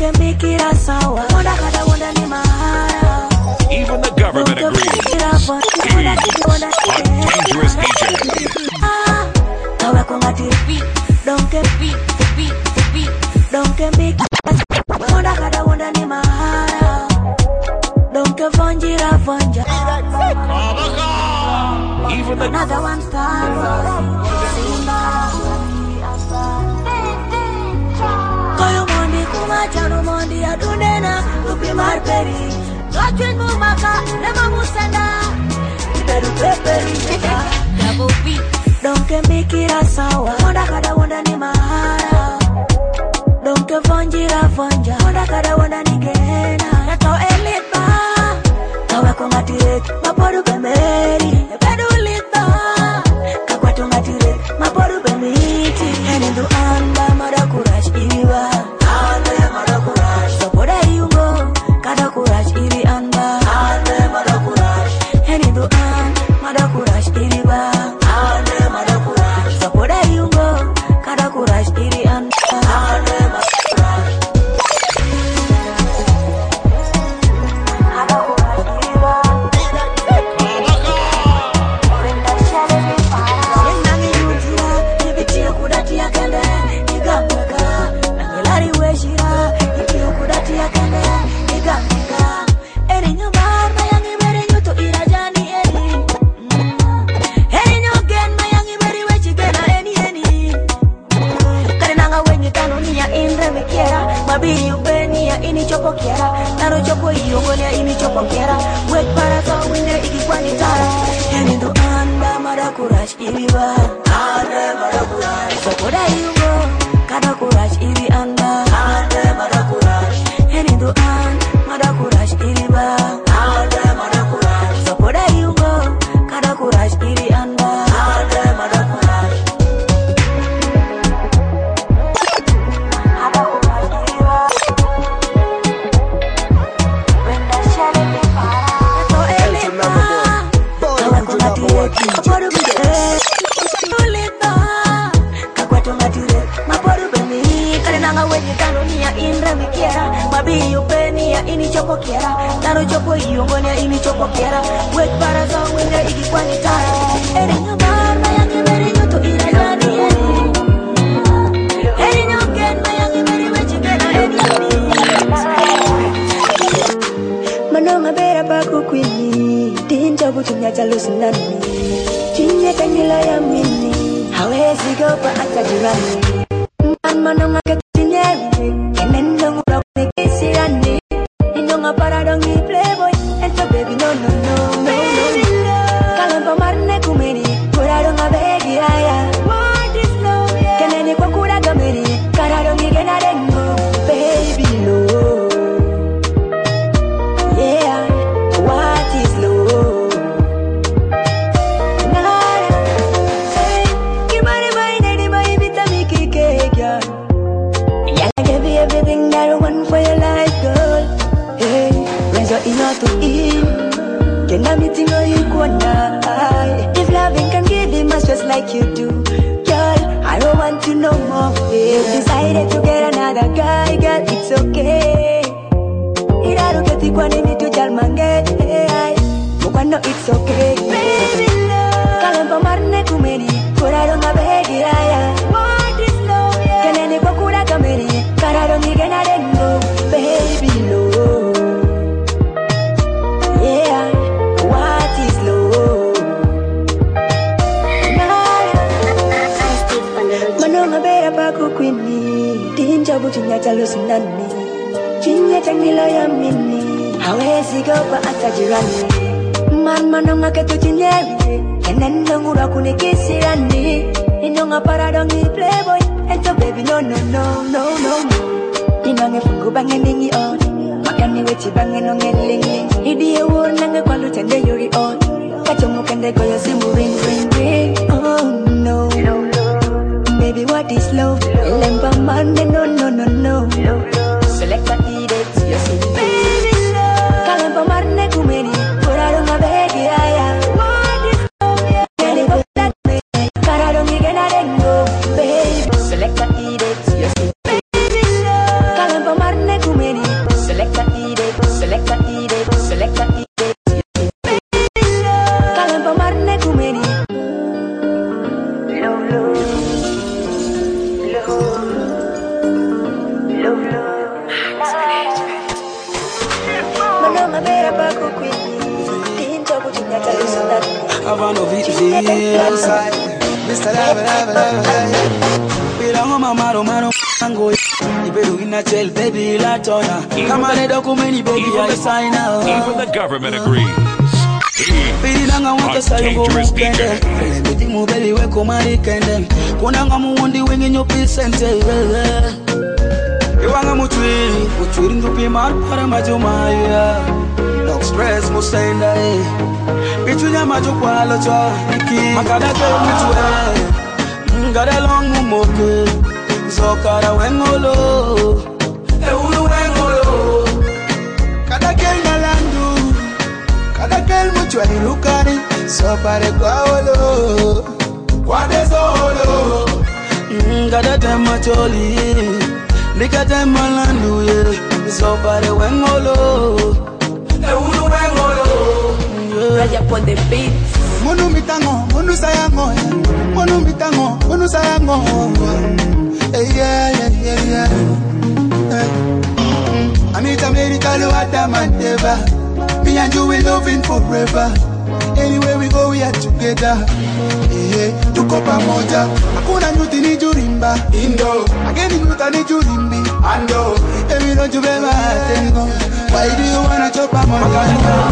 Donke mbikira sawa. Wanda kada wanda ni mahara. Even the government agrees. He's a dangerous DJ. Kawe kongati beat. Donke beat. Donke mbikira. Wanda kada wanda ni mahara. Donke vonjira vonja. Even the Another one star. Koyo mondi kumachano mondi adunena lupi marperi. Gachwin mumaka nema musenda. Iberu peperi jeka. Double beat. Donke mbikira sawa. Wanda kada wanda ni mahara. Donke vonjira vonja. Wanda kada wanda ni gena. Nato elitba. Kawe kongatire maporu bemeri. Ebedu litba. Kakwatu ngatire maporu bemiti. Henindu anda mada kurash iriwa. Ande mada kurash. Sopoda yungo. Kada kurash iri anda. Ande mada kurash. Henindu anda mada kurash iriwa. Ande mada kurash. Sopoda yungo. Kada kurash iri anda. Ande mada kurash. Mabiri upenia ini chopo kiera. Naro chopo iongolia ini chopo kiera. Wet para to winde ikikwani tara. Henindo anda mada kurash iriwa. Ande mada kurash. Sopoda yungo. Kada kurash iri anda. Ande mada kurash. Henindo anda mada kurash iriwa. Ande mada kurash. Sopoda yungo. Kada kurash iri anda. Ande mada kurash. Mabi upenia ini chopo kiera. Naro chopo iongonia ini chopo kiera. Wet para za wende ikikwani tara. Erinyo marma yangi meri nyoto irajani eni. Erinyo gen mayangi meri wechikena eni. Manonga bera baku kwini. Tinja butunya jalusinani. Chinya kanyila ya mini. Hawezi gopa ata jirani. Manonga ketinyeri. Kenendo ngura nekisirani. Inonga paradongi playboy. And so baby no no no no no. Kalampa marne kumeri. Kuradonga begi raya. What is love? Keneni kwa kuraga meri. Karadongi genarengo. Baby no. Yeah. What is love? Nara. Hey. Kimari mai neni mai vitami kikekya. I give you everything that I want for your life, girl. Hey, raise your inner to in. Can I meet you equal now? If loving can give him much just like you do, girl, I don't want you no more. If decided to get another guy, girl, it's okay. Ira get you one in to Jalmange. No, it's okay. Baby love, kalampa marne kumeri, kuradonga begi raya. What is love? Kenene kwa kuraga meri. Karadongi genarengo, baby love. Yeah, what is love? Manonga bera baku kwini. Tinja butunya jalusinani. Chinya changila ya mini. Hawezi gopa ata jirani. Manonga ketu chinyeri. Kenendo ngura kunikisirani. Inonga paradongi playboy. And so baby no no no no no no. Inonge fungu bange ningi on. Makani wechi bange nonge ling. Idiye wo nange kwa lutende yuri on. Kachomu kende koyo simu ring ring ring. Oh no. Baby what is love? Lemba mande no no no no. Select a edit you see. Baby love. Kalemba marne kumeri. Kuradonga begi raya. What is love? Kene ko that me. Karadongi genarengo. Baby select a edit you see. Baby love. Kalemba marne kumeri. Havana VZ outside. Mr. Bilango mamaro mango. Even baby la tona. Come on, document baby I sign out. Even the government agrees. Bilango want to say go mukende. Baby mu baby we kumari kende. Kunanga mundi wengi nyopi sente. Iwanga muchwiri ngupi maru para majumaya. Express musenda Bichunya majukwa locha Makada ke mutwe Ngade long mumoke Zokara wengolo Eulu wengolo Kada ke ngalandu Kada ke mutwe ilukari Sopare kwa olo Kwa desolo Ngade tema choli Nika tema landu ye Sopare wengolo Right up on the beat. Monu mitango, monu sayango, monu mitango, monu sayango. Yeah. Anita America, Luata Manteva. Me and you will loving forever. Anywhere we go, we are together. Tukopa moja, hakuna nyuti ni jurimba. Indo, ageni nyuta ni jurimbi. Ando, every don't you ever tengo. Why do you wanna chop a moja?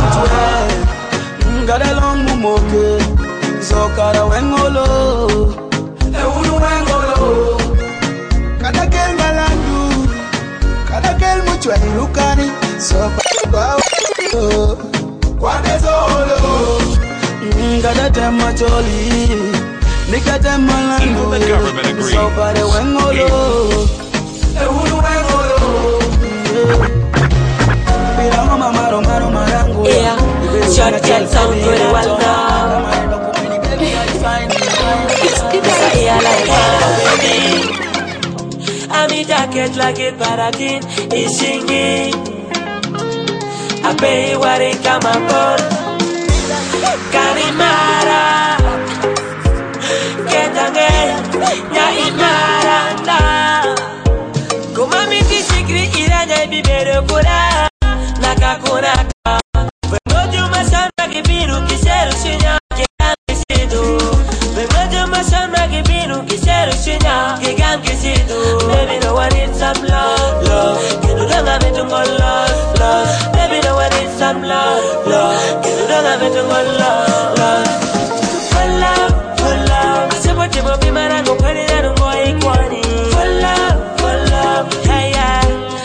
Ngade long mumoke Zokara wengolo Eulu wengolo Kada kel ngalandu Kada kel muchwa ilukani Sopa kwa desolo Ngade tema choli Nika tema landu Sopa de wengolo Eulu wengolo Bilango mamaro marango Short cat sound very well now. I'm in jacket like a parakeet, is singing. I pay what it come upon. Karimara, get again, Yaimaranda. Come on, me to secret, Irana, be better for that. Nakakuna. Baby, no one needs some love. Can you don't have it to go love? Baby, no one needs some love. Can you don't have it to go love? For love. I say what you want me, man, I go put it out of my equality. For love. Hiya.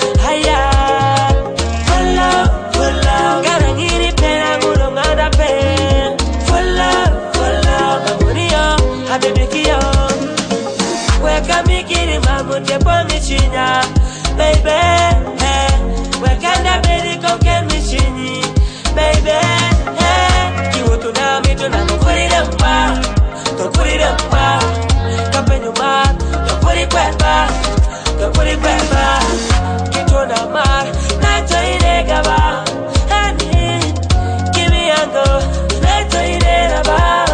For love. Gotta get it, pen, I'm gonna pay. For love. I'm money, I'm baby, kiyo. Where can we get him? I'm going to put me chinya, baby. Where can that baby go get me chini, baby? You want to know me to not put it up, don't put it up, come in your mouth, don't put it back, get on the mark, not to eat a gaba, honey, give me a go, not to eat a gaba.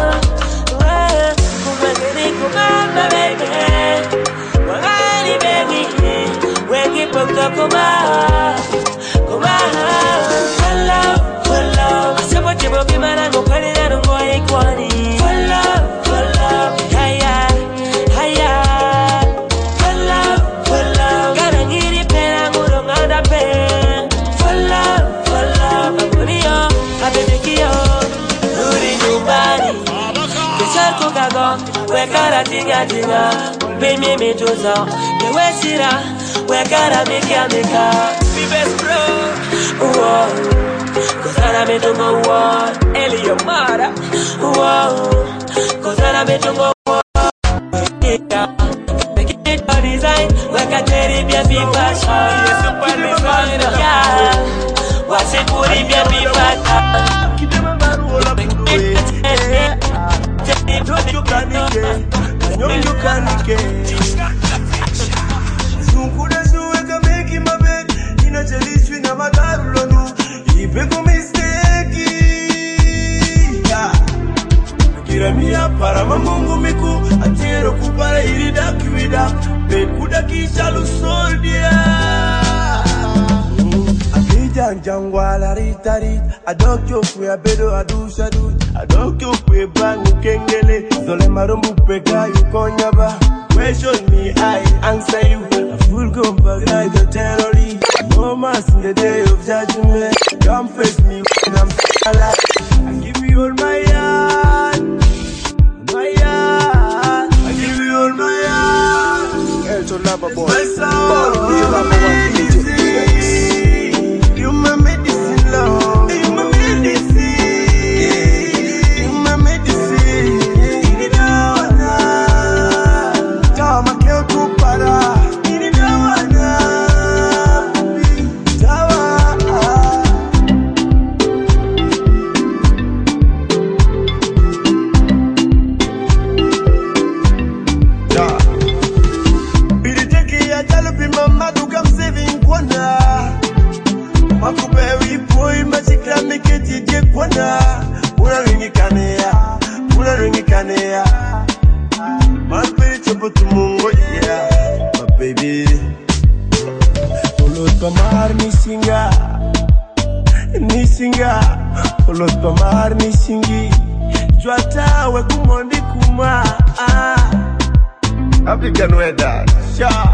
For love. I said what you will be man, I go put it out of my equality. For love. Hiya. For love. Gotta get it, pen, I'm gonna pay. For love. I'm putting on, I'm baby, kiyo. Rudy, nobody. Kesha kukago, we gotta tinga. Pay me joza, the wesira. We gotta make ya. Be best bro. Cause I made to go war. Elio Mara. Cause I made to go war. Make it your design. We can tell it be a big fashion. You're super designer. Yeah. What's it for it be a big fashion? Keep them about all of it. You can get. Para mamungu miku atiro kupara irida kiwida bekuda kisha lusoldia Abijan jangwala matarit. I don't joke we abedo adu shadu. I don't joke we bang kengele. Zole marumbu peka you konyaba. Question me, I answer you. A full combat like a terrorist. No mass in the day of judgment. Come face me when I'm alive. I give you all my heart. My heart. I give you all my heart. El Cholaba boy. My soul. You my medicine, Lord. You my medicine. You my medicine. Tama keo kupara. African weather, sure.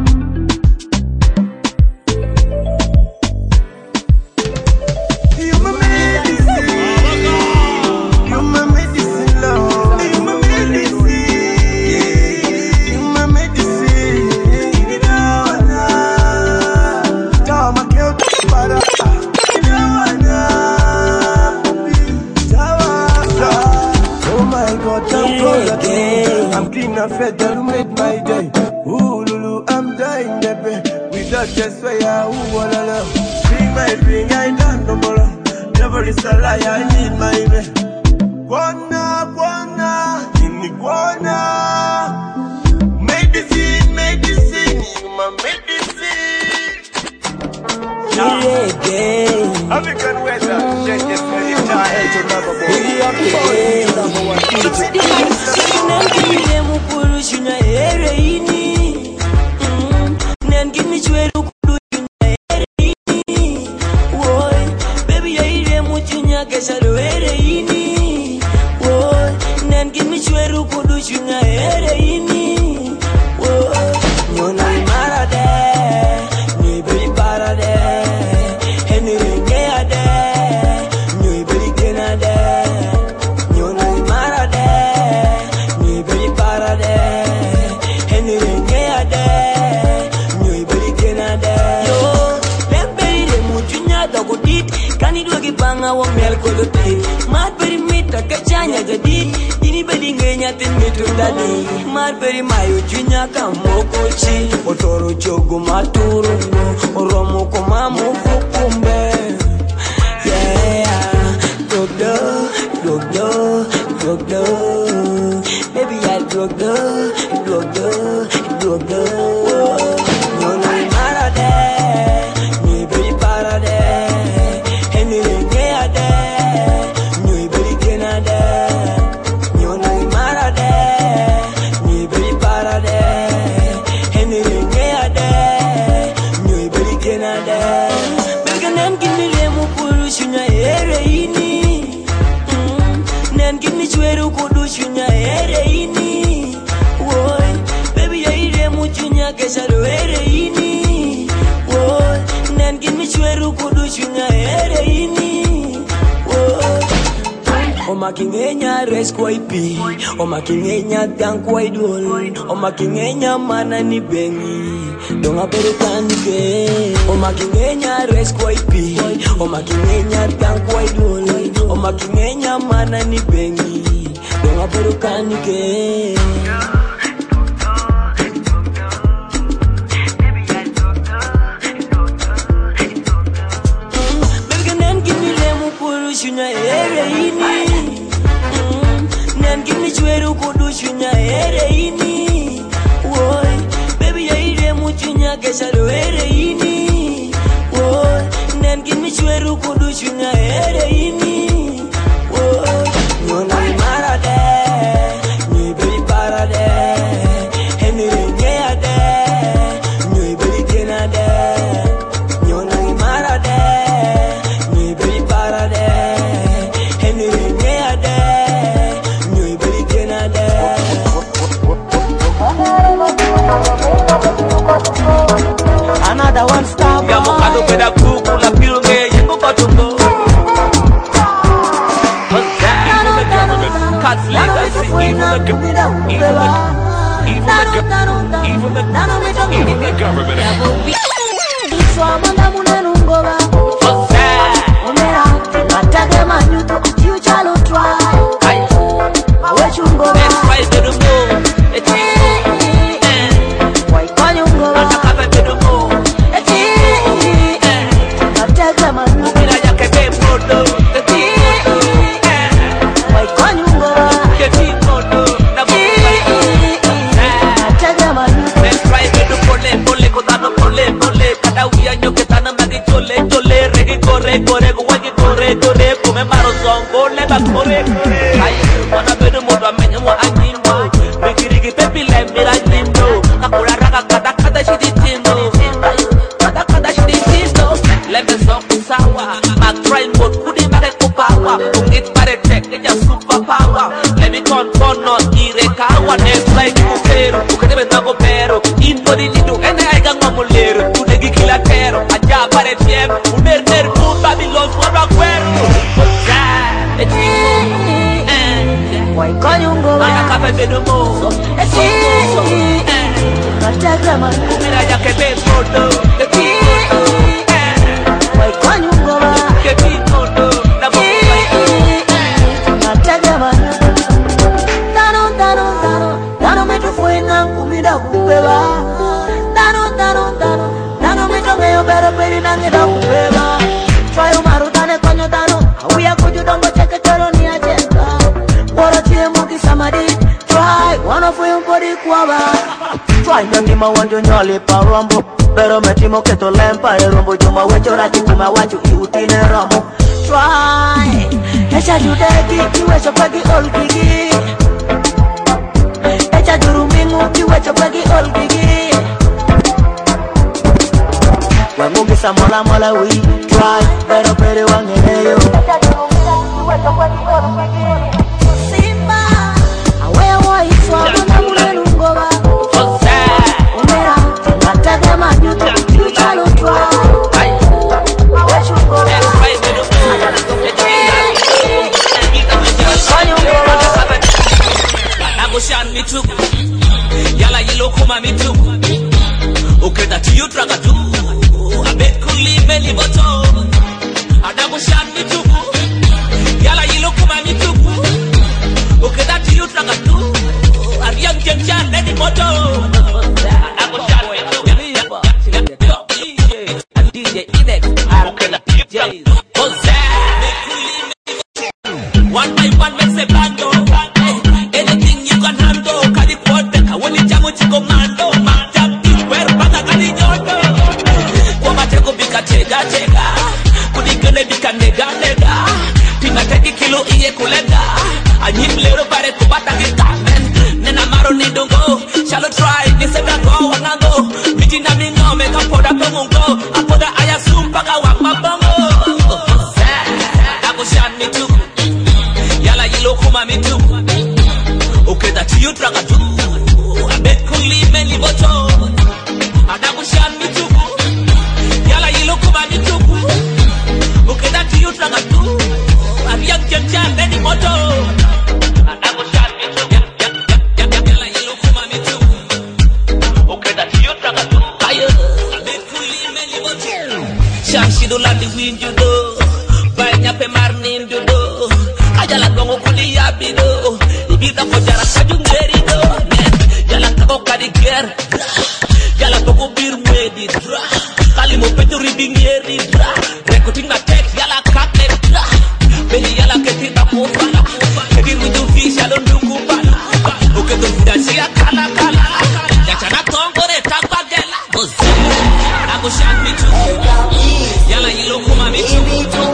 Fed that made my day. Ooh, Lulu, I'm dying, baby. Without just way, who wanna love? Bring my ring, I don't know more. Never is a lie, I need my man. Guana, in the guana. Medicine, you my medicine. African weather, change this very time to love a boy. Shunya ere ini, nen gimi chweru kudu shunya ere ini. Woy, baby ya ire muchunya kesha lo ere ini. Woy, nen gimi chweru kudu shunya ere ini. Woy, nyona imara de, nyoi beri para de, heni renge ade, nyoi beri gena de. Nyona imara de, nyoi beri para de. Banga wa mel ko do ti mar beri mita kachanya jadi ini bedi ngenya tin mitu dadi mar beri mayu junya kamoko chi otoro jogo maturu oromo ko mamu kumbe yeah dogdo baby I dogdo shunya ere ini. Woy, baby ya ire muchunya kesha lo ere ini. Woy, nen gimi chweru kudu shunya ere ini. Woy, oma kingenya res kwa ipi, oma kingenya tang kwa idol, oma kingenya mana ni bengi, donga perutani ke. Oma kingenya res kwa ipi, oma kingenya tang kwa idol, oma kingenya mana ni bengi. Don't have to canike. Baby, then give me lemu kuru shunya ere ini. Then give me chweru kudu shunya ere ini. Woy, baby, ya ire muchunya kesha lo ere ini. Woy, then give me chweru kudu shunya ere ini. Woy, nyona imara de. Baby government agrees. Swamanda munenungoba Omera Atake manyuto You chalo try Mawechungoba Let's try to do more. Waikanyungoba Atakabe to do more. Atake manyuto Mira ya que ve modo. Waikanyungoba Que vi modo. Atake manyuto Let's try to do pole kotano pole. Cada uyanyo que tana magi chole. Regi corre. Guagi corre. Come maro songo le ba corre. Ay, wana bedo modo amenyo mo anyimbo. Rigi pepi le mira nyimbo. Kakura raga kada shidi tindo. Kada shidi tindo. Let me song sawa. Mag try mode kudi mare kupawa. Ungit pare tek ya super power. Let me confront no irekawa. Next like kupero. Ukete tango pero. Indo di lidu ene aiga ngomulero. Tudegi kila tero. Aja pare tiem. Uner mu Babylon wara kwero. Waikanyungoba Atakabe bedo mo. Atake manyuto Mira ya que ve modo. Waikanyungoba Que vi modo. Atake manyuto Dano metu fuena kumida kupeba Dano metu meyo bero peri nangida kupeba Twayo marutane konyo dano Awia kujudongo cheke choro ni ajenda Wara chie muki samadi Try, wana fuyo mpodi kuwaba Try nangima wanjo nyali pa rombo Pero metimo keto lempa e rombo Juma wecho rati kuma wachu iutine ramo Try, hecha judeki Kiwecho pegi olgigi Echa jurumingu kiwecho pegi olgigi Wemungi sa mola we try pero wangeneyo Echa jurumingu kiwecho pegi olgigi Simba Awe wa iswa manda munenungoba Omera Atake manyuto You chalo try Mawechungoba Agoshan me too. Yala yelo kuma me too. Okay, that you traga too. I bet kuli meli boto. Agoshan me too. Yala yelo kuma me too. Okay, that you traga too. I'm young Ken any moto. Agoshan me too. DJ Inex. Okay, that DJs. One by one makes a bando. Anything you can handle. Kadi poteka, woni jamu chiko mando. Matapi, wero paka kadi jodo. Kwa mateko bika chega. Kudigene bika nega. Tina teki kilo iye kulega. Anyim lero pare kubata kitamen. Nena maro ni dongo. Shallow try, nisega go wanango. Miti na mingo, meka poda komungo. Apoda ayasum paka wakmabongo. Agoshan me too. Yala yilo kuma me too. Okay, that you traga too. I bet kuli meli boto. Adagushan me too. Yala yilo kuma me too. Okay, that you traga too. I'm young Ken any moto. Adagushan me too. Yala yilo kuma me too. Okay, that you traga too. I bet kuli meli boto. Shamshido landi winjudo. Banyape marnin judo. Ayala gongo kuli yabido. Ibida ko jara kajungeri do. Yala kako kadiger. Yala toko bir wedi dra. Kali mo petu ribingeri dra. Rekoting na tek yala kakle dra. Beli yala keti na kofa. Kedi mudu fish yalo nduku bala. Oke to fuda siya kala. Yachana tongore takbagela. Agoshan me too. Yala yilo kuma me too.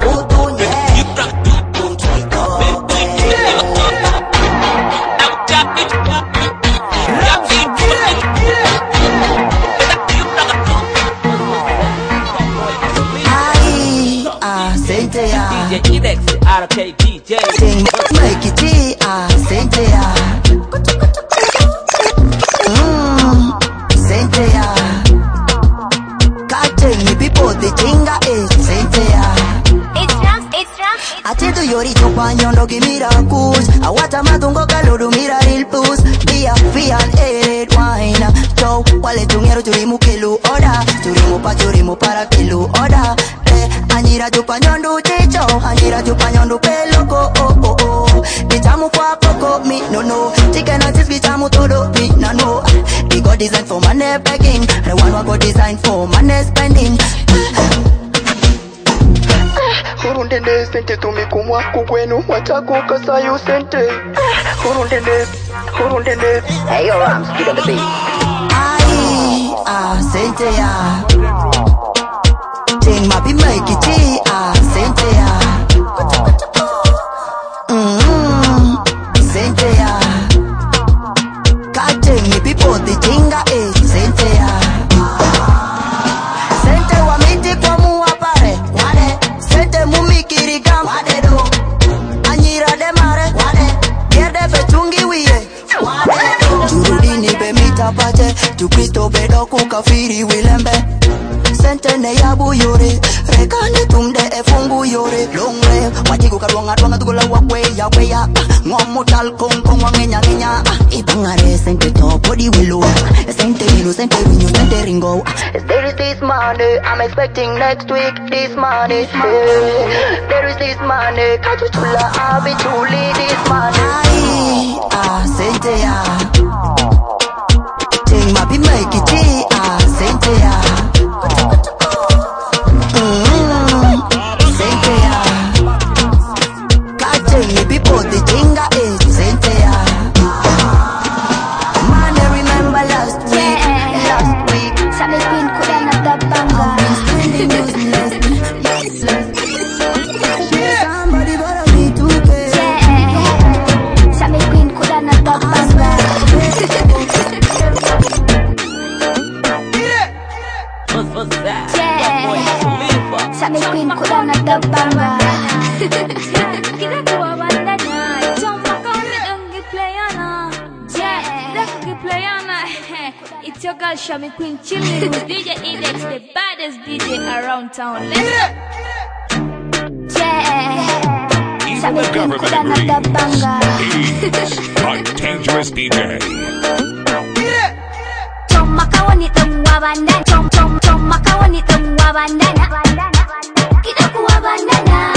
DJ Inex, RK DJ. Sing, make it Cynthia. Cynthia. Catching me people, the chinga is Cynthia. Atiendo yorito pañondo que mira cus. Aguata matungo caloro mira el pus. Via and aided wine. So, wale tungero turimuke begging. The one who got designed for money spending. Urundene sente tumikumwa kukwenu watako kasayo sente. Urundene. Hey yo, Rams, get on the beat. Sente ya. Ting mapi make it sente ya. Sente ya. Cutting me people the tinga sente ya. Sente wa miti kwa muapare. Sente mumikirigam. Anyira de mare. Gerde betungi wiye. Jurudini be mitapate. Tu Kristo bedo kukafiri wilembe. Sente ne yabu yore. Rekane tumde efungu yore. Long live. Wajigo kadwanga tukula wakwe ya weya. Ngomutal kong wangenya. Ibangare sente to body willow. Sente minu sente vinyo sente ringo. There is this money, I'm expecting next week this money. There is this money, Kachuchula, I'll be truly this money. Sente ya. Ting mapi make it sente ya. Sente ya. Catching me people the tinga sente ya. Man, I remember last week. Sabi queen kuda na tabanga. Somebody better be too good. Sabi queen kuda na tabanga. Sabi queen kuda na tabanga. Kita kuwa bandanya. Choma kami dongi playana. Dongi playana. It's your girl Shami Queen chilling with DJ Edex, the baddest DJ around town. Even the government agrees. He's a dangerous DJ. Choma kawani tungwa bandana. Choma kawani tungwa bandana. Kita kuwa bandana.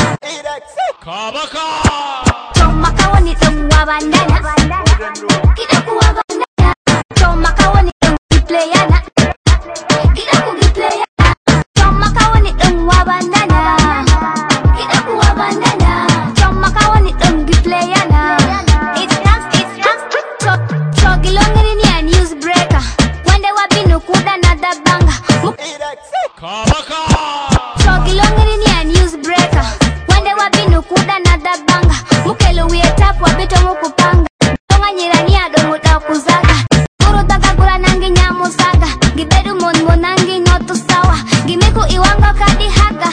Choma kawani tungwa bandana. Kita kuwa bandana. Choma kawani tungwa playana. Kita kuwa playana. Choma kawani tungwa bandana. Kita kuwa bandana. Choma kawani tungwa playana. It's dance. Chogilongeri ni a news breaker. Wande wabinu kuda na dabanga. Chogilongeri ni a news breaker. Wande wabinu kuda na dabanga. Mukelu wietapu wabito mukupanga. Tonga nyirani ado mutakuzaga. Guru taga gula nangi nyamusaga. Gibedu mon nangi notu sawa. Gimiku iwango kadi haga.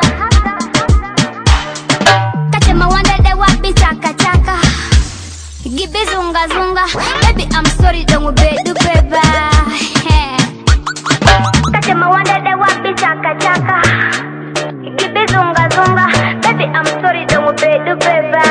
Kachema wande de wabi chaka. Gibi zunga. Baby I'm sorry don't bedu beba. Kachema wande de wabi chaka. Gibi zunga. Baby I'm sorry don't bedu beba.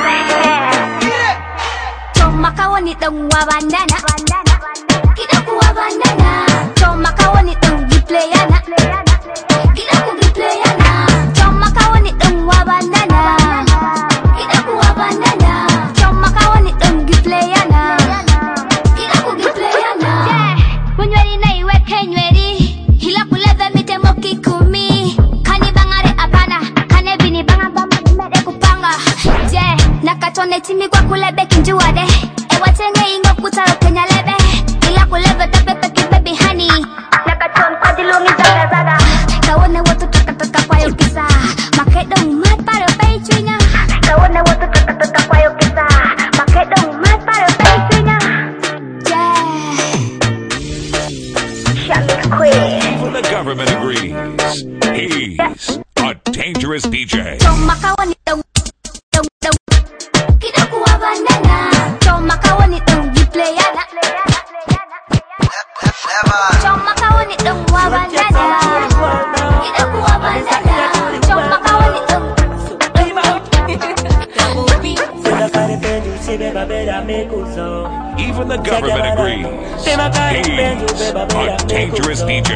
Choma kawani tungwa bandana. Kita kuwa bandana. Choma kawani tungi playana. Kita kuwa playana. Choma kawani tungwa bandana. Kita kuwa bandana. Choma kawani tungi playana. Kita kuwa playana. Kunyweri na iweke nyweri. Hila kuleve mitemo kikumi. Kani bangare apana. Kane bini banga bamba nimede kupanga. Nakatone chimi kwa kulebe kinjuade. Watenge ingo kutaro kenya lebe. Ila kulebe tape peki baby honey. Nakachon kwa dilungi zaga. Kawane watu taka kwa yukisa. Makedong mat para peichunya. Kawane watu taka kwa yukisa. Makedong mat para peichunya. Shami Queen. Even the government agrees. He's a dangerous DJ. Choma kawani dong. Kita kuwa bandana. Choma kawani tungi playana. Choma kawani tungwa bandana. Kita kuwa bandana. Choma kawani Even the government agrees. He's a dangerous DJ.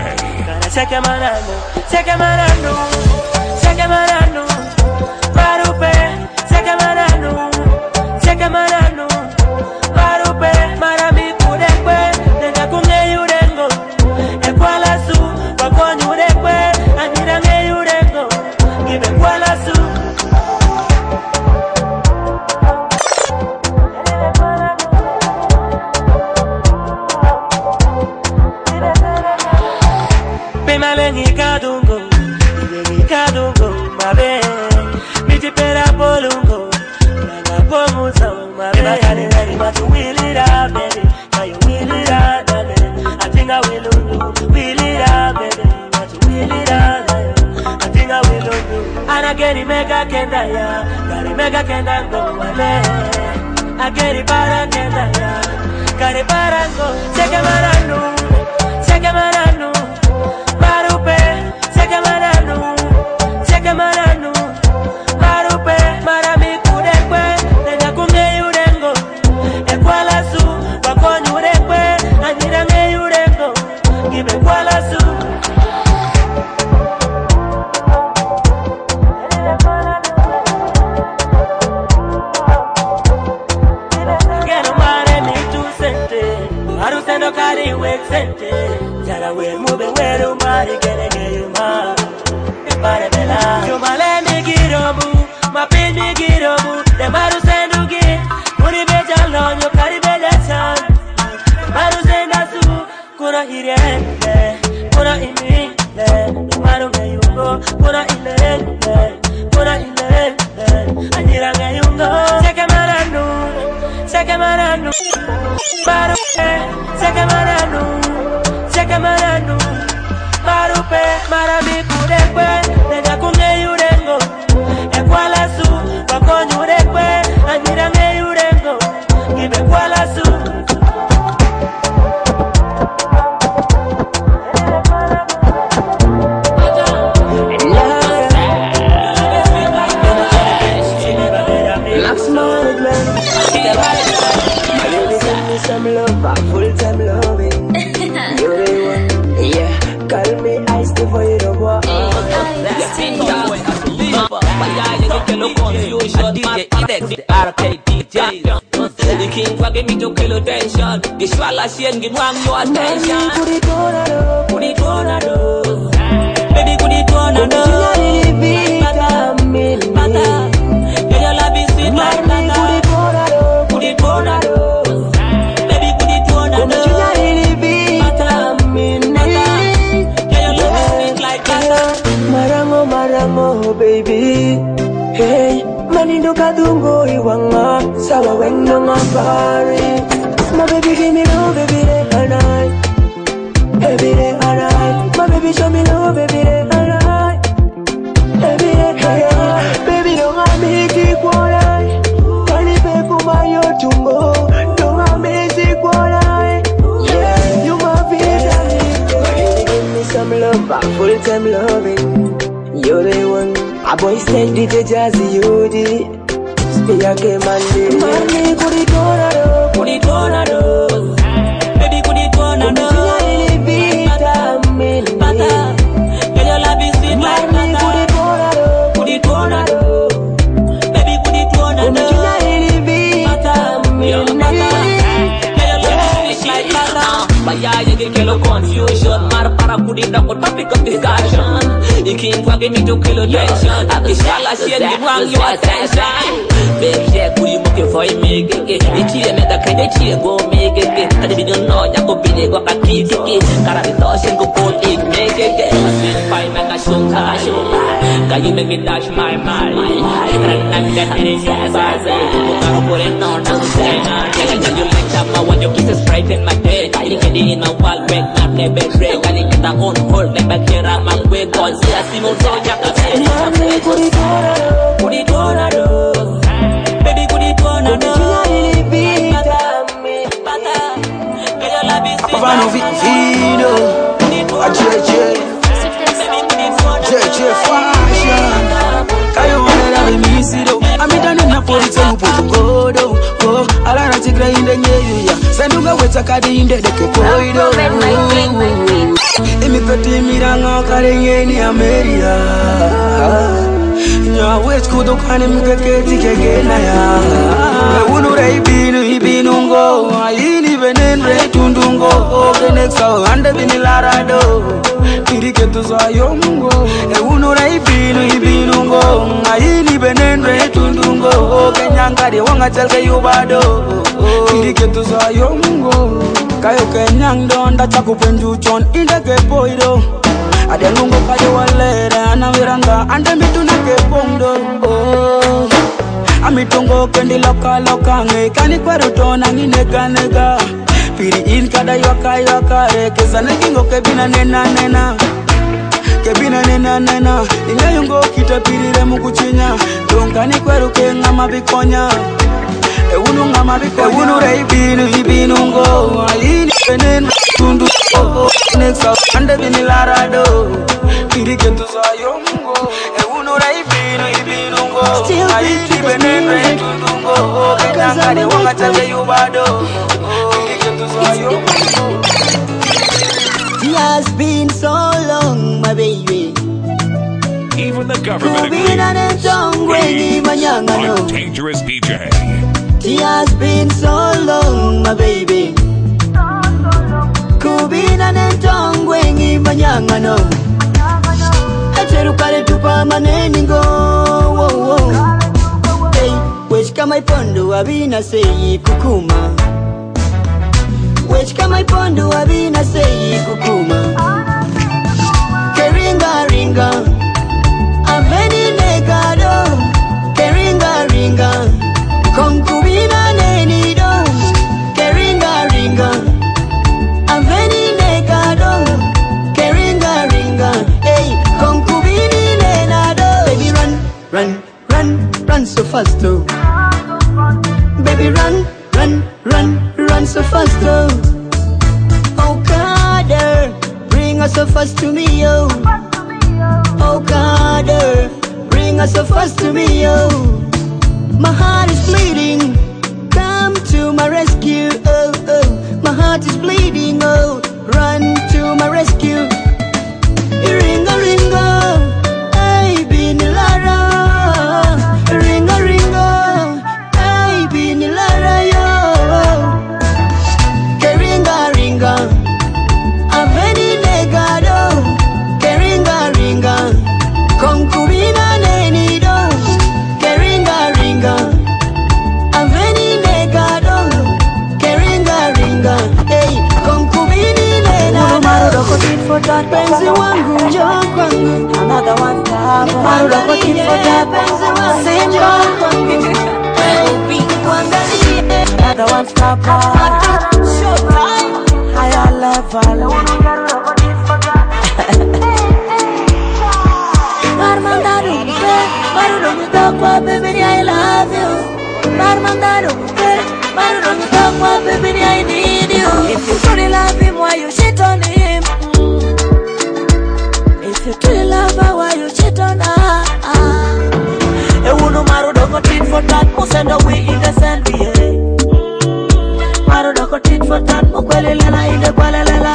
Malengi kadungo, ilengi kadungo, mabe. Miti pera polungo, nanga pomusa, mabe. Makane nani but you will it up, baby. Now you will it up, baby. I think I will do, will it up, baby. But you will it up, I think I will do. And I get it mega kenda ya, got it mega kenda go male. I get it para kenda ya, got it para go. Seke maranu, seke maranu. Marupe, seke mananu, marupe, marami kudekwe, nenya kunge yurengo, ekwala su, wakon yurekwe, anjira nge yurengo, gibe kwala su. Geno mare ni tu sente, maru sendo kari wek sente, jara we mube weru mari gene geyuma. Pare bela, yo male mi girobu, ma pin mi girobu, de maru sendugi, muri beja lonyo kari beja chan, maru sendasu, kuna hirende, kuna imile, maru ngeyungo, kuna ilende, anjira ngeyungo, seke maranu, maru seke maranu, marupe, marami kudekwe, nenya kunge yurengo, ekwala su, wakon yurekwe, anjira nge yurengo, gibe kwala su. Some love, full-time loving. You're the one, yeah. Call me ice for you to go. The king forget me to kill attention. The swallow sien give one your attention. Put it on a do. Baby, put it on a do. Mata, can your love be sweet like mata? Put it on a do. Marango, baby. Hey, manindo kadungo iwanga. Sawa wendo ngapari. My baby give me love, baby, all night. Every day, all night. My baby show me love, baby, all night. Every day, all night. Baby, don't I make it quality. Kali peku mayo tumbo. Don't I make it quality. Yeah, you my vitamin. Baby, give me some love, full-time loving. You're the one. A boy said DJ Jazzy, you did it. Stay again, man. Marley, put it on a do. Put it on a do. Baby, put it on a do. Mata, can your love be sweet like mata? Put it on a do. Put it on a do. Baby, put it on a do. Mata, can your love be sweet like mata? Baya, you get kilo confusion. Mar para put it down, topic of discussion. The king forget me to kill attention. I wish I was here to wrong your attention. Big yeah, could you make it for me? It's here, make the kind of cheer go make it. I didn't know you could be the go back to it. Carabitosh go put it, make it. Sweet pie, make a show, can you make me dash my mind? And that is yes, I say. I'm putting on the same. You like that, when your kisses bright in my day. I think it in my wall, break, not never break. I think it's a own hold, never care, I'm a way, God. Mami, put it on a do. Baby, put it on a do. Pavano Vino, a JJ Fashion. Kayo wana na misido. Amidani na polisi upugodo. Go, ala na tigre inde nyeya. Sendunga weta kadi inde deke poido. Imi peti miranga kare ni Ameria. Nya wet kudo kane mkeketi kegena ya. Unure ibinu ngo. Ini benen re tundungo. Genexa ande bini larado. Kirike tuza yongo. Unure ibinu ngo. Ini benen re tundungo. Kenyangari wanga telke yubado. Kirike tuza yongo. Kayo kenyang don da chakupenju chon indeke poido. Adenungo kayo walera na viranga ande mituna ke pondo. Oh, amitungo kendi loka loka nge kani kwerutona nginega nega. Piri in kada yoka re kesane kingo kebina nena. Kebina nena ingayungo kita pirire mukuchinya dongani kweru kenga mabikonya ewunu ngama bikonya ewunu ibinungo alini penen tundu nexa ande binilarado pirike tuzayomungo ewunu ibinungo alini penen tundu kenangane wangataje yubado pirike tuzayomungo. It has been so long, my baby. Even the government agrees. On Dangerous DJ. It has been so long, my baby. Kubina nentongwengi manyangano. Acherukale tupa maneningo. Hey, weshika maipondo abina seyi kukuma. Weshika maipondo abina seyi kukuma. Keringa ringa aveni negado. Keringa ringa konkubina nenido. Keringa ringa aveni negado. Keringa ringa hey konkubini nenado. Baby run so fast oh. Baby run so fast oh. Oh God, bring us so fast to me yo. Oh God, bring us so fast to me yo. My heart is bleeding, come to my rescue. Oh oh, my heart is bleeding. Oh, run to my rescue. Ringa ringa, ay binilara. Ringa ringa, ay binilara yo. Keringa ringa, aveni negado. Keringa ringa, konkubina nenido. Keringa ringa, aveni negado. Keringa ringa, hey konkubini nenado. Marudo ko tit for that Penzi wangu njoo kwangu. Another one tap. Marudo ko tit for that Penzi wangu same njoo one. kwangu. Kuangalie. Another one stop. Showtime. Higher level. Baby, I love you. Baby, I need you. If you truly love him, why you shit on him? If you truly love her, why you shit on her? Ewunu marudo ko tit for that, musendo we innocent yeah. Marudo ko tit for that, mukwele lela inde kwele lela.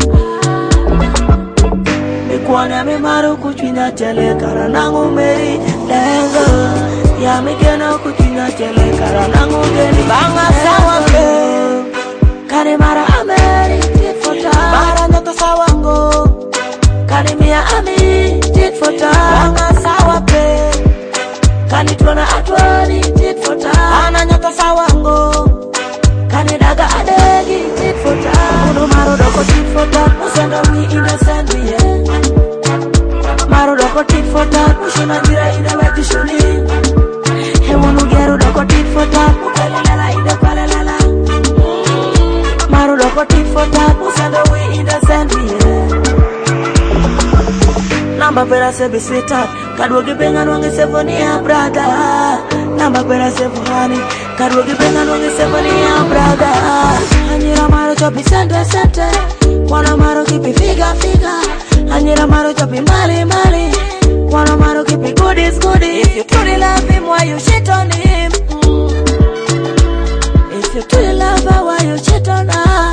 Mikwana mi maru kuchina chele karanangu meri lengo. Ya mikeno kuchina chele karanangu geni banga sawa ke. Kani mara ameri tit for that. Mara nyoto sawango. Kani mia ami tit for that. Banga sawa pe. Kani tuona atwani tit for that. Ana nyoto sawango. Kani daga adegi tit for that. Uno maro doko tit for that. Musendo we innocent we yeah. Maro doko tit for that. Mushina jira ina weti shuni. He wunu geru doko tit for that. Mukwele lela ina kwele lela. Maro doko tit for that. Musendo we innocent we yeah. Namba pera sebi sweetheart. Kadwogi benga nwangi sevoni ya brother. Namba pera sebu honey. Kadwogi benga nwangi sevoni ya brother. Anyira maro chopi sente. Wana maro kipi figa. Anyira maro chopi mali. Wana maro kipi goodies. If you truly love him, why you shit on him? If you truly love her, why you shit on her?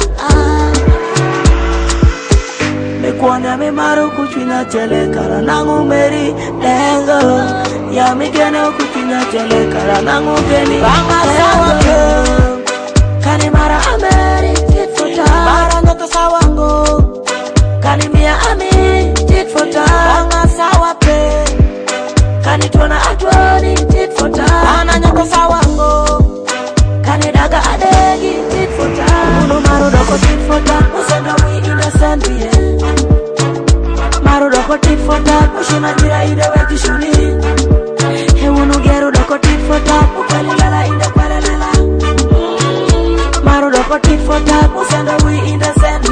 Mekuona mi maru kuchina chele karanangu meri lengo. Ya migeno kuchina chele karanangu geni banga sawa ke. Kani mara ameri tit for that. Mara nyoto sawango. Kani mia ami tit for that. Banga sawa pe. Kani tuona atwani tit for that. Ana nyoto sawango. Kani daga adegi tit for that. Uno maru doko tit for that. Musendo we innocent we yeah. Maru for that, pushing a tira in the way to shuni. He wanna get a tit for that, Upalala in the Paralela. Maru doko tit for that, Musanda we in the sand,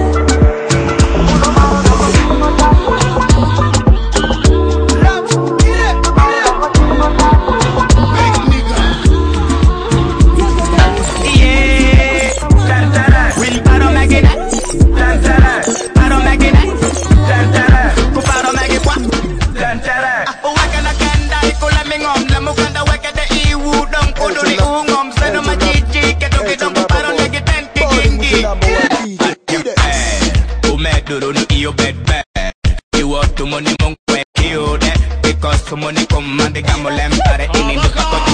money monk kill that because some money come and they gamble and pare in the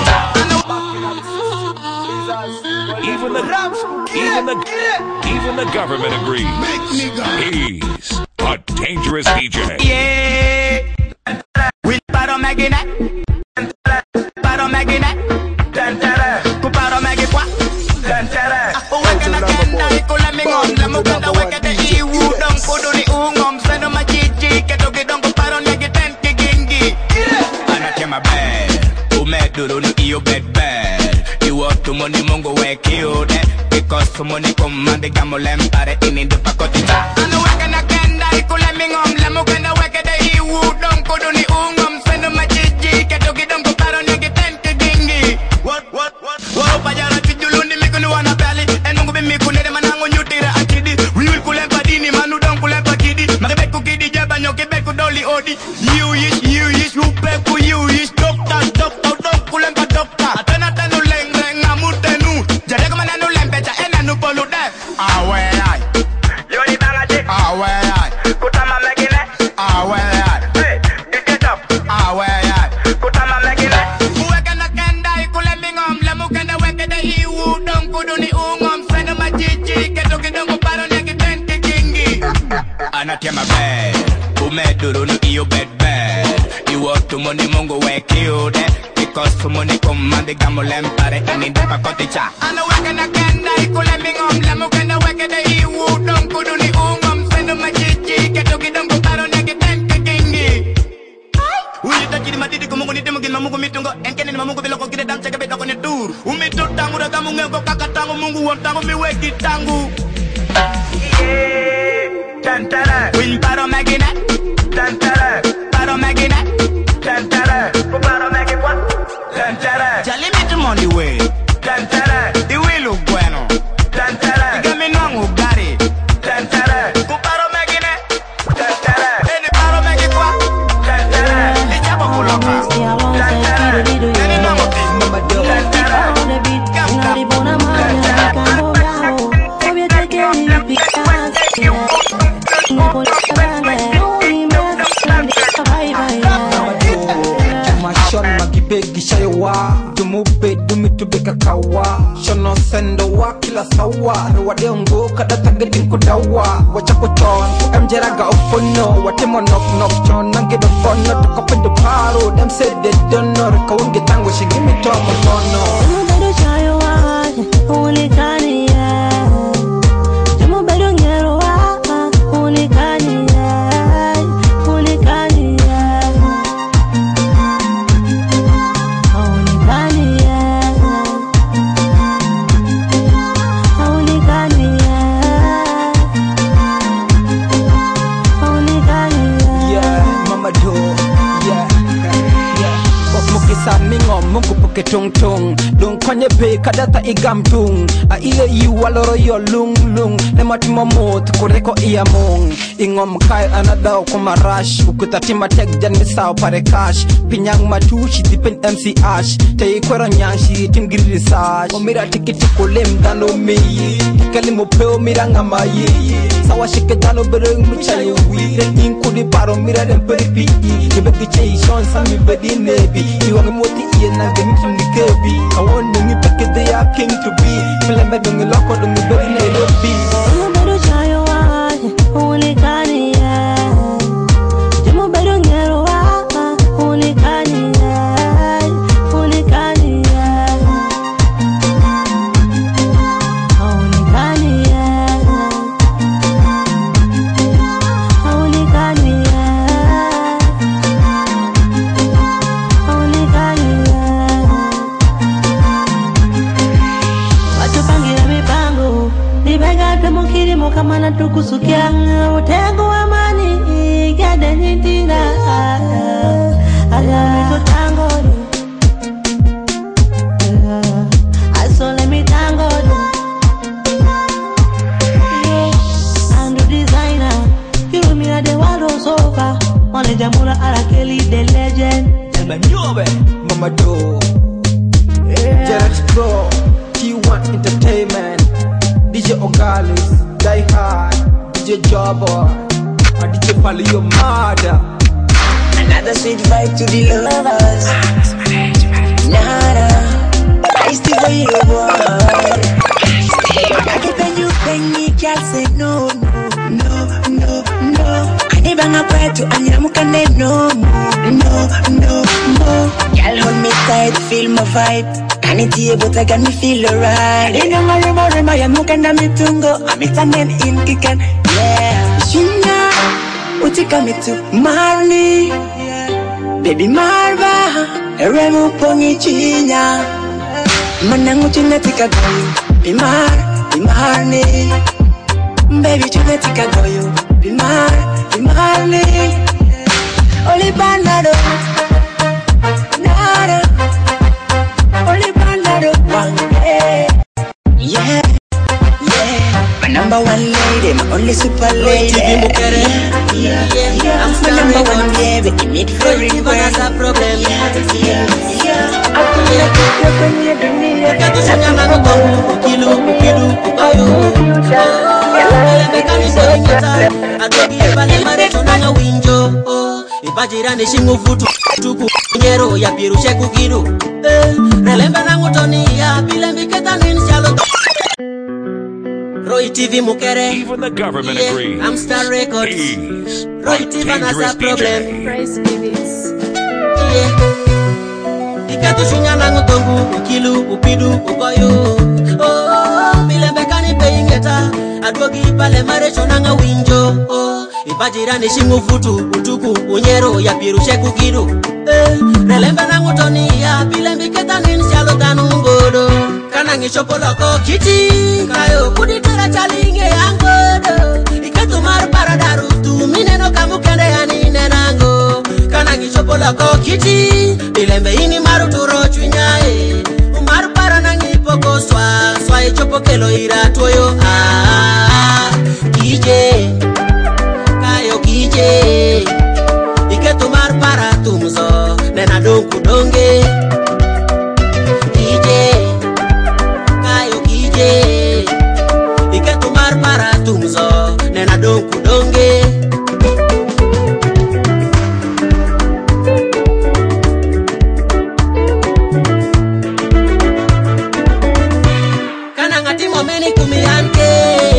even the government agrees. He's a dangerous DJ. Yeah, we paro magina, paro magina, paro magi kwa, wakana kenda ikola mingom, la mukanda wakade iwu dong kodoni ungom seno machichi ketoki dong paro negi tenki gingi. Anatema bad, umeduru no iyo bad bad. You want to money mongo wake you that because some money come and they gamble and pare in the pakotita. Anu wakana kenda ikola mingom, la mukanda wakade iwu dong kodoni ungom seno machichi ketoki dong paro negi tenki gingi. What? Pajara tijulundi mikuni wana pali en mungu bimi kunede manango nyutira akidi. We will kulempa dini manu don kulempa kidi. Makebeku kidi jaba nyokebeku doli odi. You is upeku you is doctor don kulempa doctor. Atena tenu leng amutenu. Jareko mananu lempecha enanu polu de. Awe ay. Yoni bangaji. Awe ay. Kutama megine. Awe ay. Hey, get up. Awe ay. Kutama megine. Uweka na kenda ikulembingom lemu kenda weke de iwu don kuduni ungom seno machichi ketoki dongo paro negi tenki kingi. Anatema bad, umeduru no iyo bad bad. You want to money mongo weke you de because some money come and they gamble and pare in the pakoticha. Ano weke na kenda ikulembingom lemu kenda weke de iwu don kuduni ungom seno machichi ketoki dongo paro negi tenki kingi. Uyita kiri matiti kumungu niti mugin mamungu mitungo enkeni mamungu biloko kire dam cheke bedoko ni dur. Umitu tangu daga mungu kaka tangu mungu wantangu miweki tangu. Tantara, win paro magina. Tantara, paro magina. Tantara, paro magina. Tantara, jali mitu mondi way. Tantara, iwi lu bueno. Tantara, igami nwangu gari. Tantara, paro magina. Tantara, eni paro magina. Tantara, ichabo kuloka. Tantara, eni nwangu ti. Tantara, Mashon magibegi shayawa Dumube dumitubeka kawa Shono sendo wa kila sawa Rwadiongo kada tagadin kudawa Wachakuton mjeraga ofono Watemo knock knock chon Nangido fono Tukapendo paro Them said they don't know Rikawungi tango shigimi tomo fono Dumube shayawa Unikani ya Dumube ngero wa Unikani ya Unikani ya Unikani ya Unikani ya Unikani ya Yeah, mama do Yeah Mukisa mingo mungu puke tung tung Lung konye pe kadata igam tung A ile yu waloro yo lung lung Nemati momot kureko iya mung Ingom kai anadaw kumarash Ukutatima tek jan misaw pare cash Pinyang matushi dipen MC Ash Te kwero nyanshi tim giri research Omira tikiti kulim dano meyi Tikali mo peo mira ngama ye Sawa shike dano bereng mchaye wi Den inkudi paro mira den peripi Jebeki chei shon sami bedi nebi Iwangi moti iye nage mikim ni kebi Kawon nungi peke they are king to be Filembe dungi loko dungi bedi na ilobi Dumube shayawa Unikani ya Dumube ngero wa Unikani ya Unikani ya Unikani ya Unikani ya Nyobe Mama Do, Jared Pro, T1 Entertainment, DJ Ogalis, Die Hard, DJ Jobber, and DJ Palio Mada. Another sweet vibe to the lovers. Nada, I still for you, boy. I get when you bang me, girl say no, no, no, no, no. I never gonna pray to Anyamuka no, no. Girl hold me tight, feel my vibe. Can it hear but I got me feel alright. I know my Yamuka na mitungo. I'm it and then in kicken, yeah. Shina, utika me to Marley, baby Marva, Remu pongi chinya. Manangu tunatika goyo, Bimarni, baby tunatika goyo, Bimarni. Oli bandado, nada. Oli bandado, one day. Yeah, my number one lady, my only super lady. Yeah. I'm my number one baby, you need for request. That's a problem. Ibajirani shingufutu tuku nyero ya pirushe kukiru relembe na ngutoni ya bilembi ketanin shalo Roy TV mukere. Even the government agrees. I'm Star Records. He's Roy TV has a problem. Praise Davis. Ikatu shunyana ngutongu ukilu upidu ukoyo. Oh, bilembe kani peingeta adwogi pale marecho nanga winjo. Ibajirani shingufutu utuku unyero ya pirushe kukiru relembe na ngutoni ya bilembi ketanin shalo tanungodo kana ngishopoloko kiti kayo kuditera chalinge yangodo ikatu mar paradaru tu mineno kamukende yanine nango kana ngishopoloko kiti bilembe ini maruturo chunyae umar paranangi poko swa ichopo kelo iratoyo kije kije iketumar para tumzo nena donku donge kije kayo kije iketumar para tumzo nena donku donge kana ngati momeni kumianke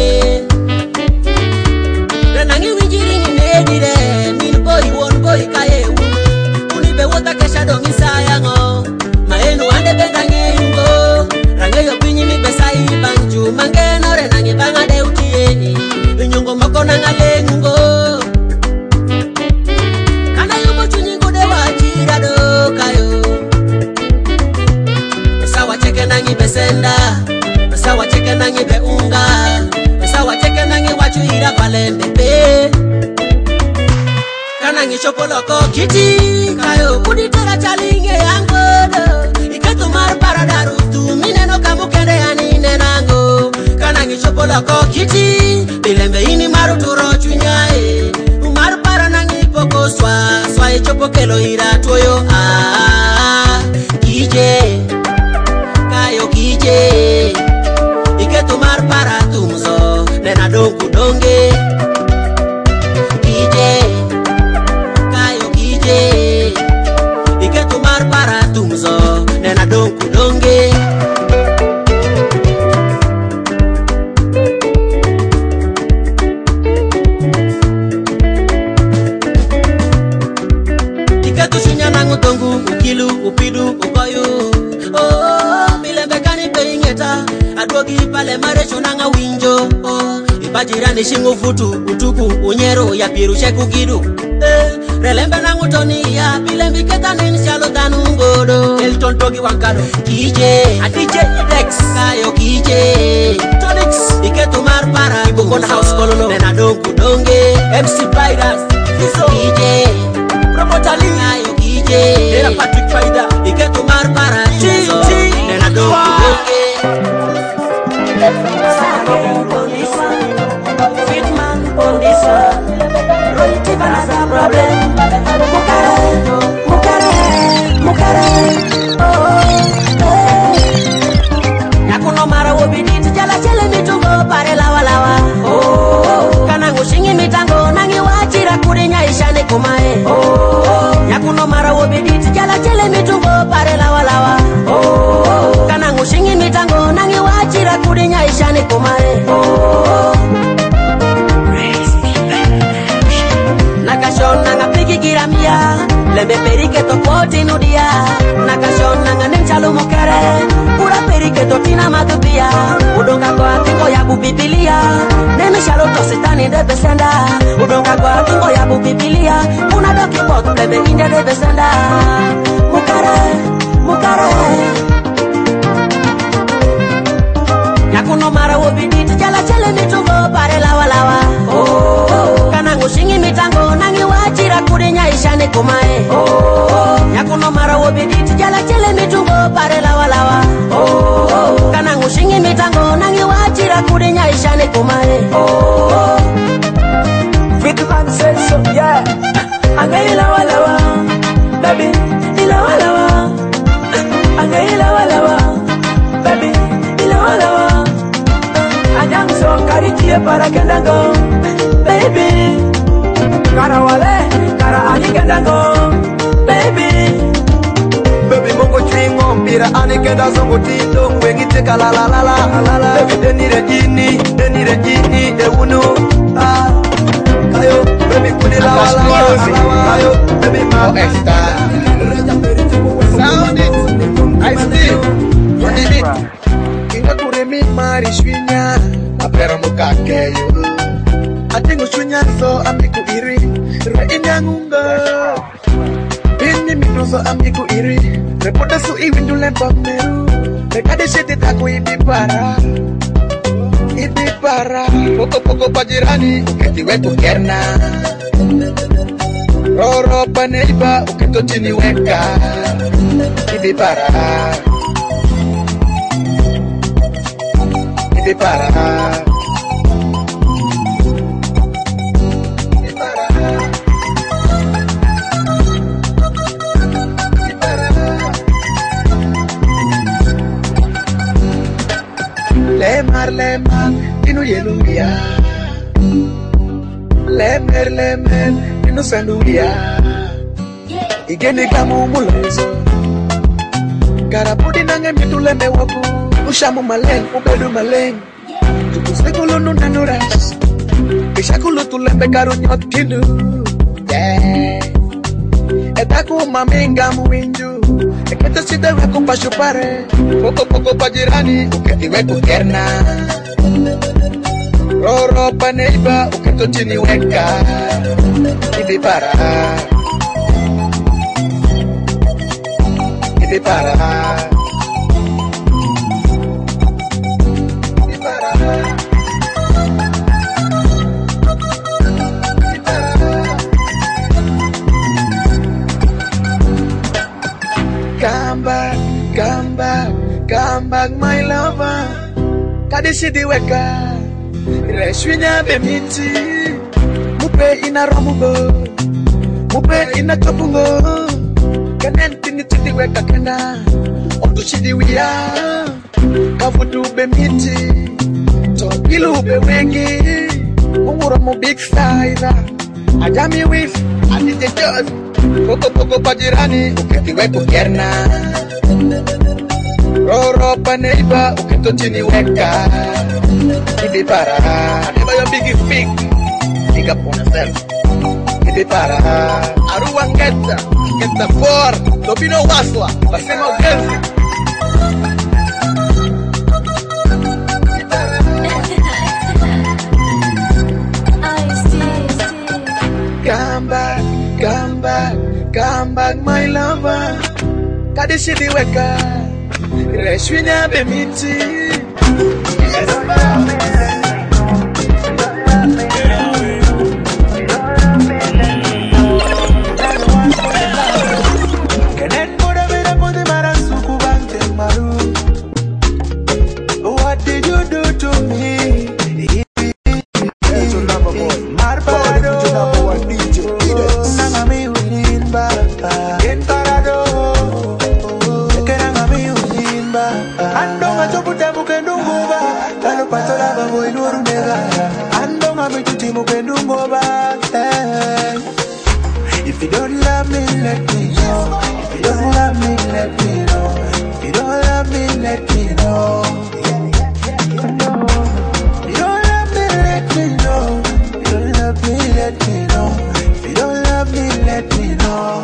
boy kaye unibe wota kesha dongi sayango maenu ande bendange ingo range yo pinyi mi besai banju mangeno re nangi banga de utieni nyongo makona ngalengo kana yumo chunyingo de wachira do kayo sawa cheke nangi besenda sawa cheke nangi be unga sawa cheke nangi wachuira palende be kana ngishopoloko kiti kayo kuditera chalinge yangodo iketumar paradaru tu mineno kamukende yanine nango kana ngishopoloko kiti bilembe ini maruturo chunyae umar paranangi poko swa ichopo kelo iratoyo kije kayo kije iketumar paratumzo nena donku donge iketumar para tumzo nena donku donge ikatu shunyana ngutongu ukilu upidu ukoyo bilembe kani peingeta adwogi pale marecho nanga winjo ibajirani shingufutu utuku unyero ya pirushe kukidu relembe na ngutoni ya bilembi ketanin shalo tanungodo Elton Togi Wankado kije DJ Dex kayo kije Tonix iketumar para Ibukon House Kololo nena donku donge MC Spiders Fiso kije Promoter Lee kayo kije Era Patrick Faida iketumar para Chizo nena donku donge Fitman on this one Roy TV has a problem Mukare ishane kumae. Nakashona ngapiki giramia, lembe perike to poti nudia. Nakashona nganen chalo mokere, pura perike to tina matubia. Udonga kwa tingo ya bubibilia, neme shalo to setani de besenda. Udonga kwa tingo ya bubibilia, una doki pot plebe inde de besenda. Mukare, mukare. Yakuno mara wobiditi jala chele mitungo pare lawa lawa. Kana ngushingi mitango nangi wachira kurinya ishane kumae. Yakuno mara wobiditi jala chele mitungo pare lawa lawa. Kana ngushingi mitango nangi wachira kurinya ishane kumae. Big man said so, yeah. Angai lawa lawa, baby, ilawa lawa. Angai lawa lawa, baby, ilawa lawa. Ajang so karikie para kendango, baby. Karawale, kara ani kendango, baby. Baby mongo chwingo mpira ani kenda zongo tito Mwengi teka la la la la. Baby denire jini ewuno. Ayo, baby kuni la la la. Ayo, baby ma esta. Sound it, I still on the beat. Inga kure mi mari shwinya, apera muka keyo. Atengo shwinya so amiku iri, ra inyangunga. Bini minuso amiku iri, repoda su iwindu lempa meru. Rekade shete taku ibipara. Ibipara, poko pajirani, uketi wetu kerna. Roro paneiba, uketo chini weka. Ibipara. Ibipara. Lemar, inu yeluya. Lemer, inu sanduya. Igeni kamu mulezo. Karapudi nange mitu leme waku. Ushamu maleng, ubedu maleng. Tukusegulu nunanuras. Ishakulu tulembe karunyot kindu. Yeah. Etaku maminga muinju. Ekete sida weku pashupare. Poko pajirani, uketi weku kerna. Roro paneiba, uketo chini weka. Ibipara. Ibipara. Ibipara. Come back, my lover. Kadisi diweka, reshwinya bemiti. Mupe ina romugo, mupe ina topungo. Kanenti ni tidiweka kena, otu shidiwia. Kafudu bemiti, topilu bewengi. Munguro mo big size, ajami wif, adije jos. Poko pajirani, uketi weku kerna. Roro paneiba, uketo chini weka. Ibipara. Never your big. Big up on yourself. Ibipara. Aruan get the por. Topino waswa. Pasemo genzi. Come back, my lover. Kadisi diweka. Reshwinya bemiti. Kenen boda beda pode maransu kubante maru. What did you do to me? Marparado. Nangami ulimba. Enparado. Andonga choputa mukendunguba Lalo patola bango inuoru nega Andonga mituti mukendunguba If you don't love me, let me know. If you don't love me, let me know. If you don't love me, let me know. let me know. If you don't love me, let me know.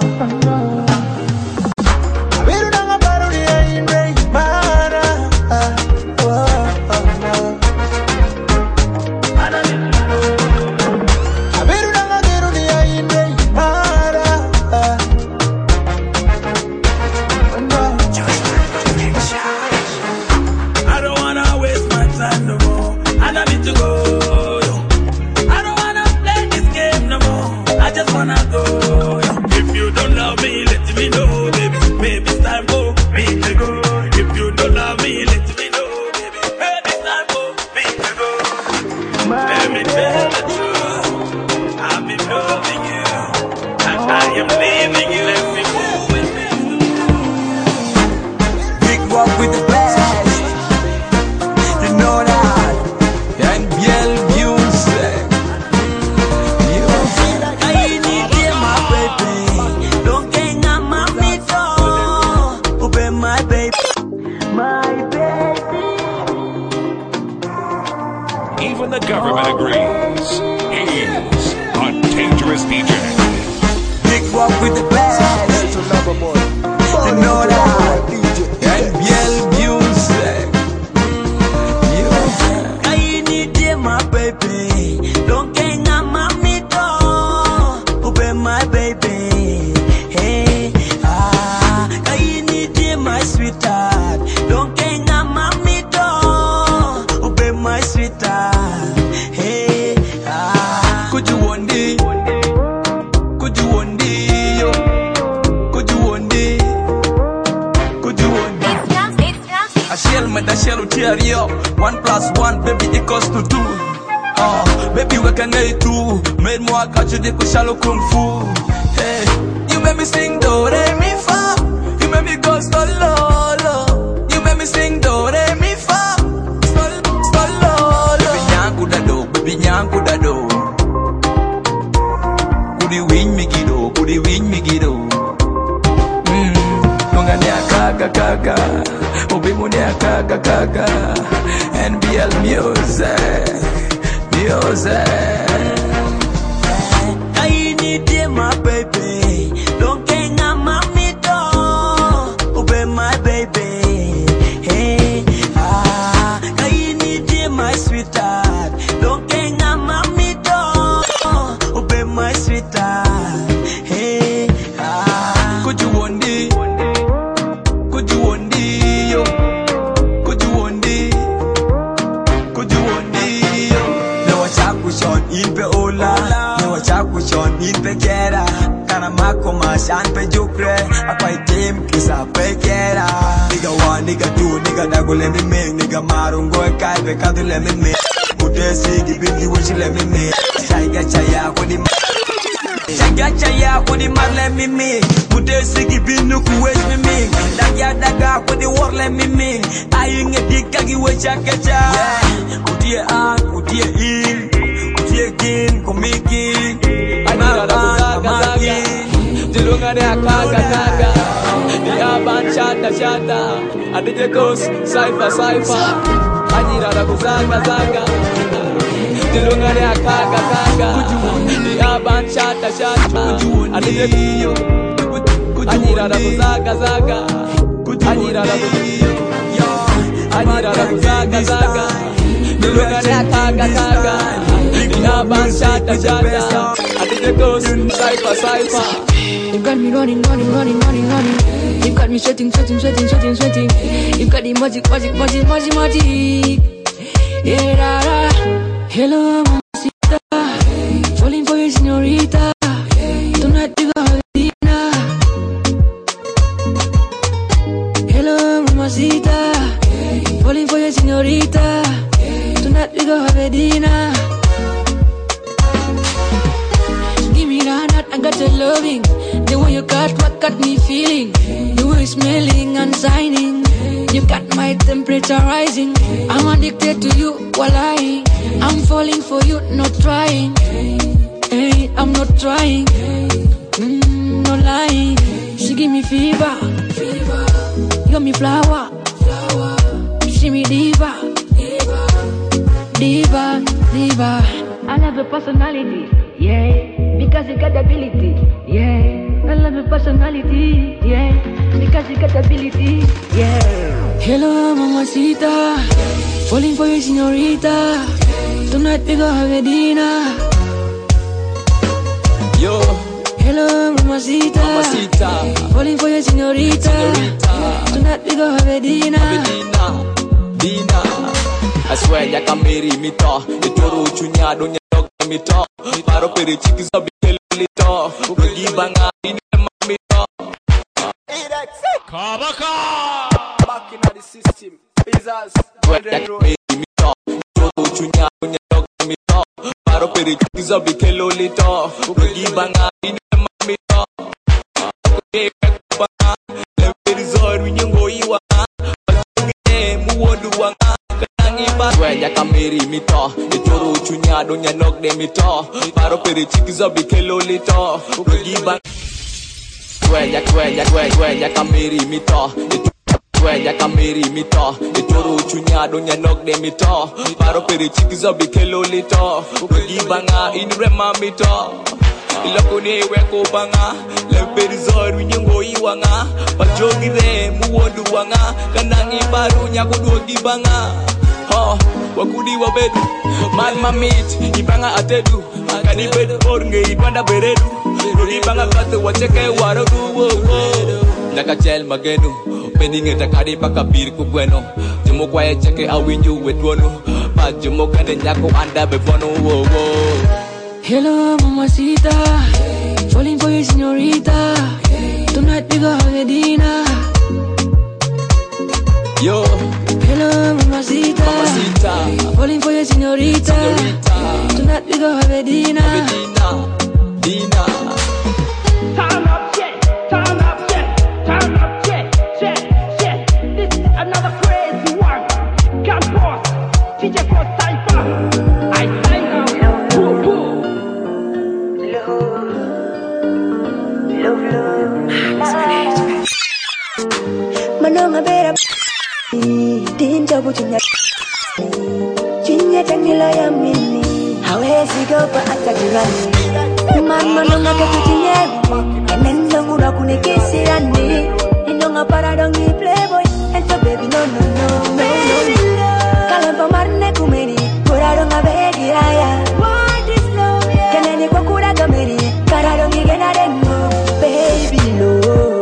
Even the government agrees. He's a dangerous DJ. Big walk with the best. You know that. NBL music. I need you, my baby. Don't gang on my middle. Obey my baby. Hey, I need you, my sweetheart. Don't gang on my middle. Obey my sweetheart. Hey, could you one day? Could you one day? Yo? Could you one day? Could you one day? I shall make the shell tear you. 1+1, baby, equals to 2. Baby, we can get through. Made more catch you, they could shallow kung fu. Hey, you made me sing do re mi fa. You made me go solo. You made me sing do re mi fa. Solo. Baby, nyangu da do. Baby, nyangu da do. Could you win me gido? Could you win me gido? Tungane akaga kaga. Ubimune akaga kaga. NBL music. I need you, my baby. Don't gang on my middle. Obey my baby. Hey, I need you, my sweetheart. Don't gang on my middle. Obey my sweetheart. Hey, could you one day? Could you one day? Yo? Could you one day? Could you one day? Yo? Newa chakushon inpe ola. Newa chakushon inpe kera. Kana mako mashan pe jukre. Akwai team kisa pe kera. Nigga 1, nigga 2, nigga dago let me make. Nigga marungo e kai pe kadu let me make. Mutesi gibindi wishi let me make. Chaiga chaya kodi Chaya kodi mar let me make. Mutesi gibindi kuwes me make. Daga kodi war let me make. Aying a dika giwe chakacha. Utie an, utie in. Utie komiki. Dilungane akaga. Diaban shata. Adije goes cypher. Anyira da kuzaga. Dilungane akaga. Diaban shata. Adije anyira da kuzaga. Anyira da kuzaga. Dilungane akaga. Diaban shata. Adije goes cypher. You got me running. You got me sweating. You got the magic. Yeah, da. Hello, mamacita. Falling for you, señorita. Tonight we go have dinner. Hello, mamacita. Falling for you, señorita. Tonight we go have dinner. Give me that, I got your loving. The way you got what got me feeling. The way you smelling and shining. You got my temperature rising. I'm addicted to you, wallahi. I'm falling for you, not trying. Hey, I'm not trying. No lying. She give me fever. You got me flower. She me diva. I love your personality. yeah, because you got the ability, yeah. I love your personality, yeah, because you got the ability, yeah. Hello, mamacita, falling for you, señorita. Tonight we go have a dinner. Yo. Hello, mamacita, mamacita, falling for you, señorita. Tonight we go have a dinner. Dina, I swear ya can marry me to. The toro chunya don't ya dog me to. Paro peri chikis up the little. Rugi banga in me to. Kabaka. Back in the system. Jesus. Swear ya can marry me to. Toro chunya don't ya dog me to. Paro peri chikis up the little. Rugi banga in me to. Leverizor winyongo iwa. Muwodu wanga. Swear ya can marry me to. The toro chunya don't ya knock them me to. Paro peri chikis up the little. Rugi banga. Swear ya can marry me to. Swear ya can marry me to. The toro chunya don't ya knock them me to. Paro peri chikis up the little. Rugi banga in rema me to. Ilokone weko banga. Leverizor winyongo iwanga. Pajogire muwodu wanga. Kanangi baru nyakudu banga. Wakudi wabedu man mamit ibanga atedu akani bed ornge ibanda beredu rudi banga katu wacheke warodu nakachel magenu pendinge takari bakabir ku bueno jumo kwa cheke awinju wedwono pa jumo kande nyako anda bevono Hello mamacita, falling for you señorita. Tonight we go have a dinner. Yo. Hello, mamacita, falling for you, señorita. Tonight we go have a dinner. Dina. Turn up, yeah, turn up, yeah, turn up, yeah. This is another crazy one. Campus, DJ Cross Cypher. I sign now. Woo. Manonga bera Dinja buchinya Chinya tangila ya mini Hawezi gopa ata jirani Mama nonga ketuchinya Enendo ngura kunikisirani Inonga paradongi playboy Ento baby no Kalempa marne kumeni Kuradonga begi raya What is love yeah Keneni kwa kuraga meni Karadongi genarengo Baby no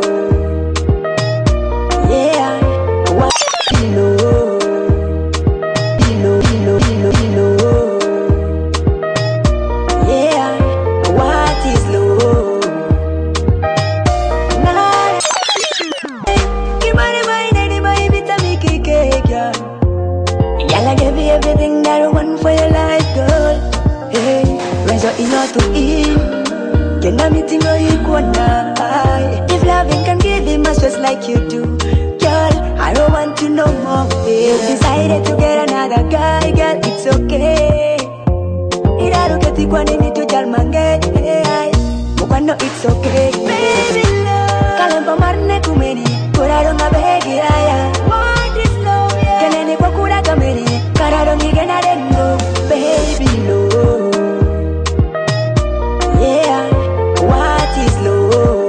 everything that I want for your life, girl. Hey, raise your inner to him. Can I meet him or equal now? If loving can give him a stress like you do, girl, I don't want to know more. You decided to get another guy, girl, it's okay. Iraru keti kwa nini tujalmange, mukano it's okay. Baby love, kalempa marne kumeni, kuraro ngabegi raya. What is love, yeah? Keneni kwa kura kameni. Kararongi genarengo, baby low. Yeah, what is low?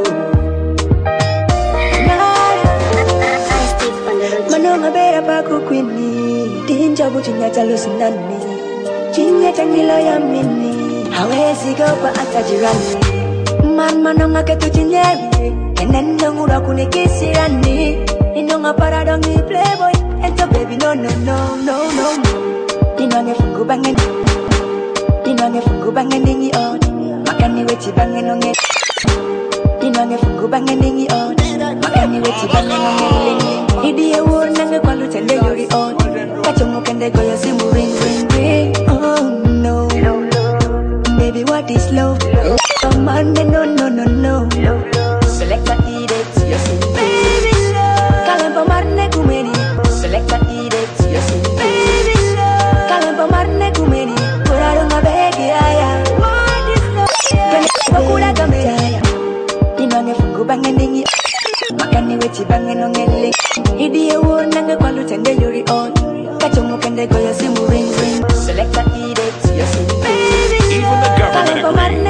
Manonga bera paku kwini, dinja buchinya chalusinani, chinya changilo ya mini, hawezi gopa ata jirani. Man manonga ketu chinyemi, enendo ngura kunikisirani, inonga paradongi playboy. Ento baby no Dinwange fungu bangen Dinwange fungu bangen dingi on Makani wechi bangen onge Dinwange fungu bangen dingi on Makani wechi bangen onge lingi Idiye wur nange kwa lutende yuri on Kachongo kende goya simu ring ring ring. Oh no Baby what is love? Come on no Selecta eat it, yes baby love. Kalempa marne kumeni Selecta eat it, yes baby love. Kalempa marne kumeni Kuraro ngabegi raya. What is love? Kene wakura gamera Dinwange fungu bangen dingi Makani wechi bangen ongele Idiye wur nange kwa lutende yuri on Kachongo kende goya simu ring ring. Selecta eat it, yes baby love. Even the government agrees.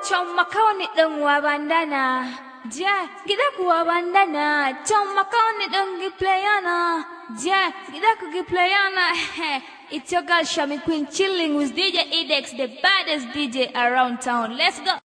choma kauni dengwa bandana. Ja, kita kuwa bandana. Choma kauni dengi playana. Ja, kita kugi playana. It's your girl Shami Queen chilling with DJ Edex, the baddest DJ around town. Let's go.